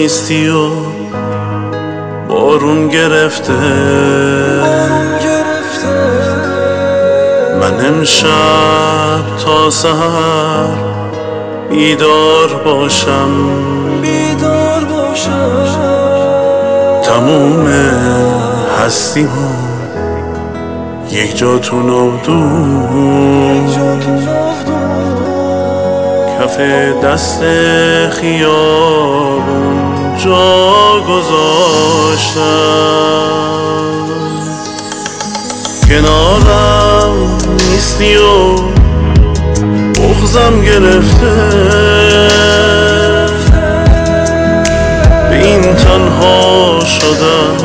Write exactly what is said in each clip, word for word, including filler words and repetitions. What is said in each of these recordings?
نیستی و بارون گرفته. من امشب تا سحر بیدار باشم، بیدار باشم. تموم هستیمو یک جا تو نودون، کف دست خیابون جا گذاشتم. کنارم نیستی و بغضم گرفته. به این تنها شدن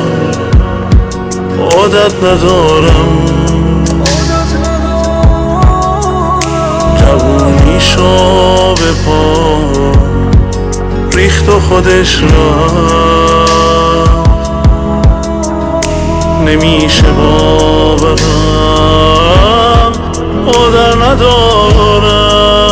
عادت ندارم. جوونی شو به پا ریخت و خودش رفت. نمیشه باورم مادر ندارم.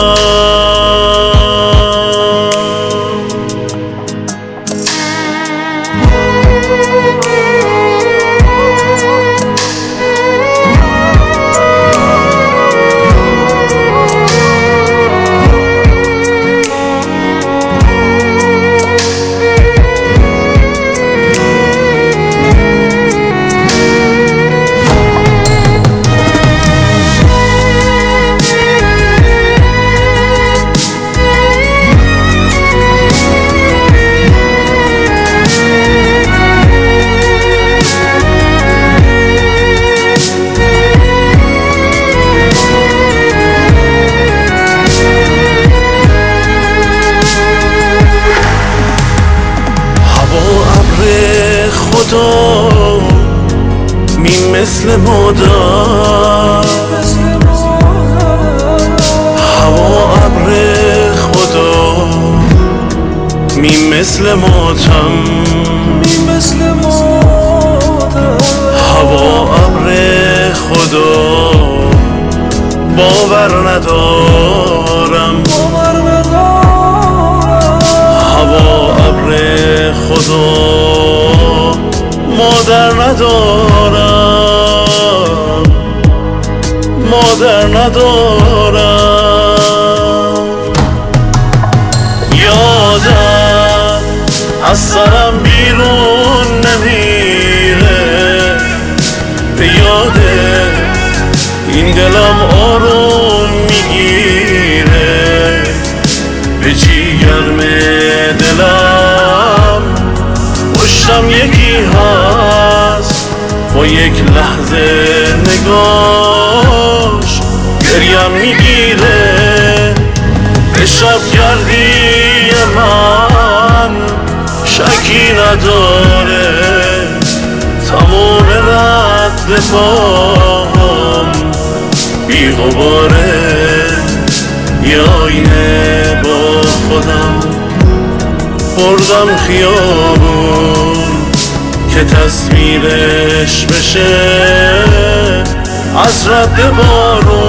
خدا می مثل مادر، هوا ابر خدا می مثل ماتم. هوا ابر خدا باور ندارم. هوا ابر خدا مادر ندارم، مادر ندارم. یادم از سرم بیرون نمیره، به یاد این دلم آروم میگیره. به جیگرم دلم پشتم یکی هست، با یک لحظه نگاش گریم میگیره. به شبگردی من شکی نداره، تمام رد پام بی غباره. یه آینه با خودم بردم خیابون که تصویرش بشه از رد بارون.